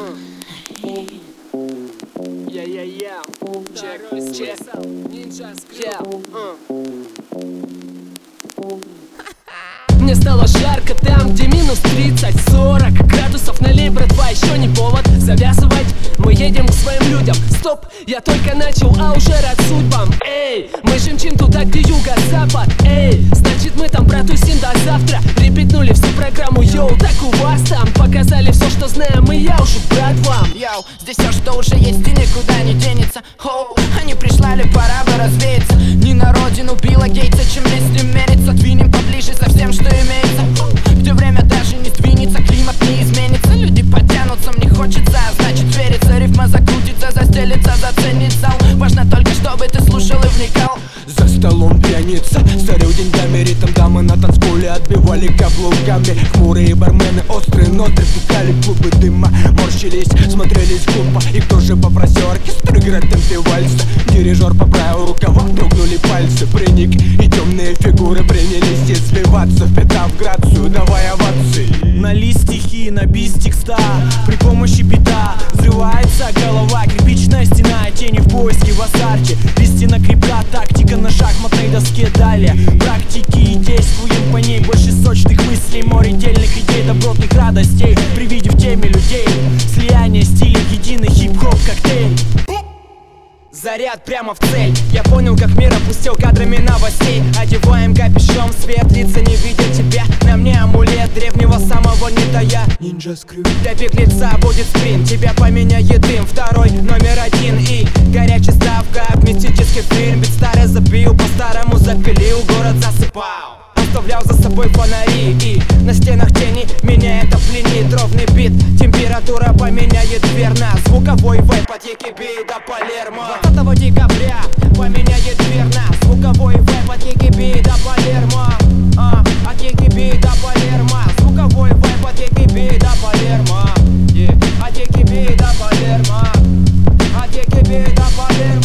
Мне стало жарко там, где минус 30-40 градусов. Налей, братва, еще не повод завязывать. Мы едем к своим людям. Стоп, я только начал, а уже рад судьбам. Эй, мы же мчим туда, где юго-запад. Эй, значит мы там, братусим, до завтра. Репетнули всю программу, йоу, так у вас там. Показали все, что знаем, и я уже брат вам. Йоу, здесь все, что уже есть, и никуда не денется. Хоу, они прислали, пора бы развеяться. Не на родину Билла Гейтса, чем вместе мериться. Двинем поближе со всем, что имеется. Где время даже не сдвинется, климат не изменится. Люди потянутся, мне хочется, значит верится. Рифма закрутится, застелится, заценит зал. Важно только, чтобы ты слушал и вникал. За столом пьяница, старил деньгами, ритм дамы на танцполе отбивали каблуками. Хмурые бармены, острые ноты втыкали клубы дыма. Морщились, смотрелись глупо. И кто же попросил оркестр играть темпе вальса? Дирижер поправил рукава, дрогнули пальцы. Приник, и темные фигуры принялись извиваться. Впитав грацию, давай овации. Нали стихи, набить текста. При помощи бита взрывается голова. Кирпичная стена, тени в поиске, в азарте. Истина крепка, тактика на шахматной доске. Далее практики и действуем по ней. Больше сочных мыслей, море дельных идей, добротных радостей. При виде в теме людей слияние стилей, единый хип-хоп коктейль. Заряд прямо в цель. Я понял, как мир опустил кадрами новостей. Одеваем капюшон, свет, лица не видят тебя. На мне амулет древнего самого не тая. Нинджа скрыт. Для беглеца будет спринт, тебя поменяет дым. Второй номер один и горячая ставка. Мистический фильм, ведь старый забил, по-старому запилил, город засыпал. Оставлял за собой фонари и на стенах тени. Меня это пленит, ровный бит. Температура поменяет верно. Звуковой вайп от Екиби до Палермо. 20 декабря поменяет верно. Звуковой вайп от Екиби до Палермо. От Екиби до Палермо. Звуковой вайп от Екиби до Палермо. От Екиби до Палермо. От Екиби до Палермо.